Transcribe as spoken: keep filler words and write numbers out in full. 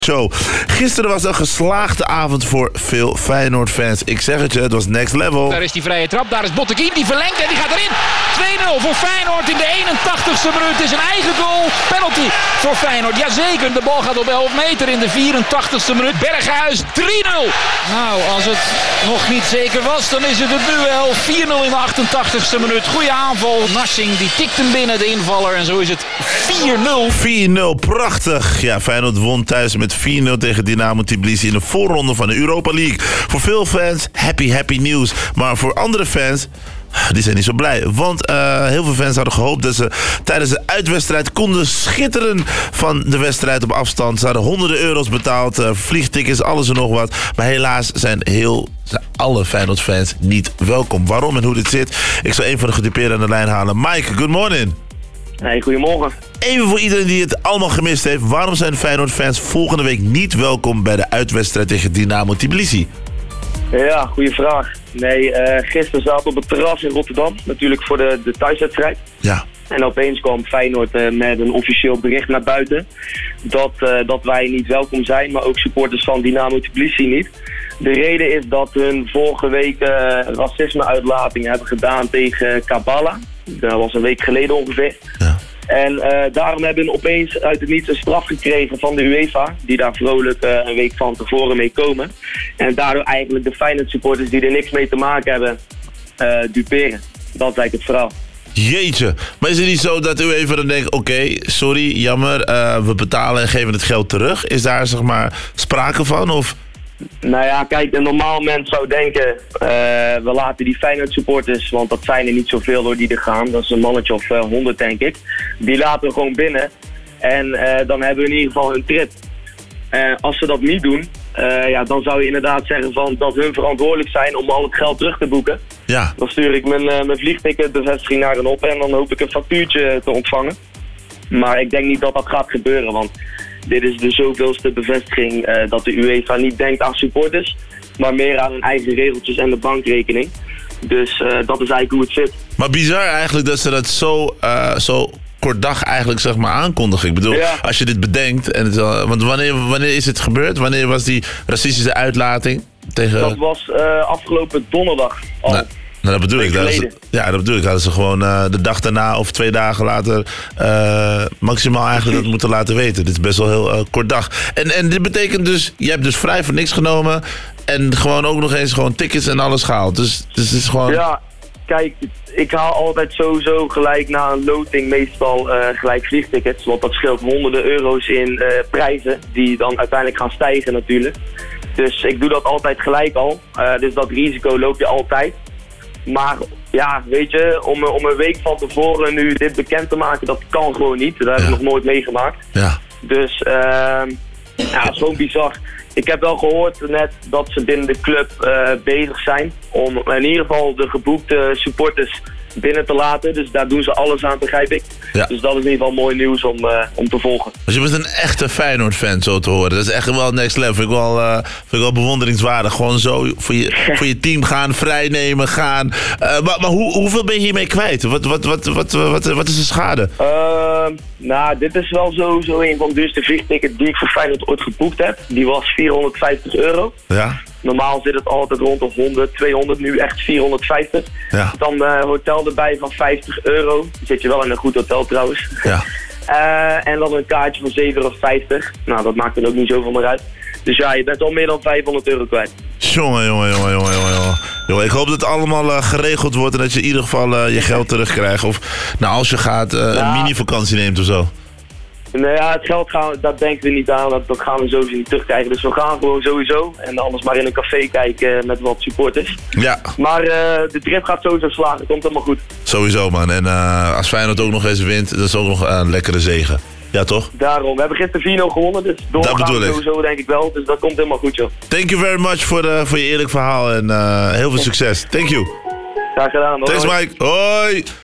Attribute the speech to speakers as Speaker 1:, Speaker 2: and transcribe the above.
Speaker 1: Show. Gisteren was een geslaagde avond voor veel Feyenoord-fans. Ik zeg het je, het was next level.
Speaker 2: Daar is die vrije trap, daar is Botteguin, die verlengt en die gaat erin. twee nul voor Feyenoord in de eenentachtigste minuut. Het is een eigen goal, penalty voor Feyenoord. Jazeker, de bal gaat op elf meter in de vierentachtigste minuut. Berghuis, drie nul. Nou, als het nog niet zeker was, dan is het het nu wel. vier nul in de achtentachtigste minuut. Goeie aanval. Narsing, die tikt hem binnen, de invaller. En zo is het vier nul.
Speaker 1: vier nul, prachtig. Ja, Feyenoord won thuis met vier nul tegen Dynamo Tbilisi in de voorronde van de Europa League. Voor veel fans, happy, happy nieuws. Maar voor andere fans, die zijn niet zo blij. Want uh, heel veel fans hadden gehoopt dat ze tijdens de uitwedstrijd konden schitteren van de wedstrijd op afstand. Ze hadden honderden euro's betaald, uh, vliegtickets, alles en nog wat. Maar helaas zijn heel... zijn alle Feyenoord-fans niet welkom. Waarom en hoe dit zit? Ik zal een van de gedupeerden aan de lijn halen. Mike, good morning.
Speaker 3: Hey, goedemorgen.
Speaker 1: Even voor iedereen die het allemaal gemist heeft. Waarom zijn Feyenoord-fans volgende week niet welkom bij de uitwedstrijd tegen Dynamo Tbilisi?
Speaker 3: Ja, goede vraag. Nee, uh, gisteren zaten we op het terras in Rotterdam. Natuurlijk voor de, de thuiswedstrijd.
Speaker 1: Ja.
Speaker 3: En opeens kwam Feyenoord uh, met een officieel bericht naar buiten. Dat, uh, dat wij niet welkom zijn, maar ook supporters van Dynamo Tbilisi niet. De reden is dat hun vorige week uh, racisme-uitlatingen hebben gedaan tegen Kabbala. Dat was een week geleden ongeveer.
Speaker 1: Ja.
Speaker 3: En uh, daarom hebben we opeens uit het niets een straf gekregen van de UEFA. Die daar vrolijk uh, een week van tevoren mee komen. En daardoor eigenlijk de Feyenoord supporters die er niks mee te maken hebben, uh, duperen. Dat is eigenlijk het verhaal.
Speaker 1: Jeetje. Maar is het niet zo dat u even dan denkt, oké, okay, sorry, jammer, uh, we betalen en geven het geld terug? Is daar zeg maar sprake van? Of...
Speaker 3: Nou ja, kijk, een normaal mens zou denken, uh, we laten die Feyenoord supporters, want dat zijn er niet zoveel door die er gaan. Dat is een mannetje of honderd uh, denk ik. Die laten we gewoon binnen en uh, dan hebben we in ieder geval hun trip. Uh, als ze dat niet doen, uh, ja, dan zou je inderdaad zeggen van dat hun verantwoordelijk zijn om al het geld terug te boeken.
Speaker 1: Ja.
Speaker 3: Dan stuur ik mijn, uh, mijn vliegticketbevestiging naar hen op en dan hoop ik een factuurtje te ontvangen. Maar ik denk niet dat dat gaat gebeuren, want dit is de zoveelste bevestiging uh, dat de UEFA niet denkt aan supporters, maar meer aan hun eigen regeltjes en de bankrekening. Dus uh, dat is eigenlijk hoe het zit.
Speaker 1: Maar bizar eigenlijk dat ze dat zo, uh, zo kort dag eigenlijk zeg maar aankondigen. Ik bedoel, ja. Als je dit bedenkt, en het, uh, want wanneer, wanneer is het gebeurd? Wanneer was die racistische uitlating tegen...
Speaker 3: Dat was uh, afgelopen donderdag al.
Speaker 1: Nou. Nou, dat bedoel ik. Dat is, ja, dat bedoel ik. Hadden ze gewoon uh, de dag daarna of twee dagen later uh, maximaal eigenlijk dat moeten laten weten. Dit is best wel heel uh, kort dag. En, en dit betekent dus, je hebt dus vrij voor niks genomen en gewoon ook nog eens gewoon tickets en alles gehaald. Dus, dus het is gewoon...
Speaker 3: Ja, kijk, ik haal altijd sowieso gelijk na een loting meestal uh, gelijk vliegtickets. Want dat scheelt honderden euro's in uh, prijzen die dan uiteindelijk gaan stijgen natuurlijk. Dus ik doe dat altijd gelijk al. Uh, dus dat risico loop je altijd. Maar ja, weet je, om, om een week van tevoren nu dit bekend te maken, dat kan gewoon niet. Dat heb ik
Speaker 1: ja.
Speaker 3: nog nooit meegemaakt.
Speaker 1: Ja.
Speaker 3: Dus uh, ja, het is gewoon bizar. Ik heb wel gehoord net dat ze binnen de club uh, bezig zijn om in ieder geval de geboekte supporters binnen te laten. Dus daar doen ze alles aan, begrijp ik.
Speaker 1: Ja.
Speaker 3: Dus dat is in ieder geval mooi nieuws om, uh, om te volgen.
Speaker 1: Dus je bent een echte Feyenoord-fan, zo te horen. Dat is echt wel next level. Vind ik wel, uh, vind ik wel bewonderingswaardig. Gewoon zo voor je, voor je team gaan, vrijnemen, gaan. Uh, maar maar hoe, hoeveel ben je hiermee kwijt? Wat, wat, wat, wat, wat, wat is de schade?
Speaker 3: Uh, nou, dit is wel sowieso een van de duurste vliegtickets die ik voor Feyenoord ooit geboekt heb. Die was vierhonderdvijftig euro.
Speaker 1: Ja.
Speaker 3: Normaal zit het altijd rond de honderd, tweehonderd, nu echt vierhonderdvijftig.
Speaker 1: Ja.
Speaker 3: Dan een uh, hotel erbij van vijftig euro. Dan zit je wel in een goed hotel trouwens.
Speaker 1: Ja.
Speaker 3: uh, en dan een kaartje van zeven euro vijftig. Nou, dat maakt er ook niet zoveel meer uit. Dus ja, je bent al meer dan vijfhonderd euro kwijt.
Speaker 1: Jongen, jongen, jongen, jongen, jongen. jongen ik hoop dat het allemaal uh, geregeld wordt en dat je in ieder geval uh, je geld terugkrijgt. Of nou, als je gaat uh, ja. een mini-vakantie neemt of zo.
Speaker 3: Nou ja, het geld gaan we, dat denken we niet aan, dat, dat gaan we sowieso niet terugkrijgen. Dus we gaan gewoon sowieso en anders maar in een café kijken met wat supporters.
Speaker 1: Ja.
Speaker 3: Maar uh, de trip gaat sowieso slagen, komt helemaal goed.
Speaker 1: Sowieso man, en uh, als Feyenoord ook nog eens wint, dat is ook nog een lekkere zegen. Ja toch?
Speaker 3: Daarom, we hebben gisteren vier nul gewonnen, dus doorgaan sowieso denk ik wel, dus dat komt helemaal goed joh.
Speaker 1: Thank you very much voor, uh, voor je eerlijk verhaal en uh, heel veel succes. Thank you.
Speaker 3: Graag gedaan. Hoi.
Speaker 1: Thanks Mike, hoi!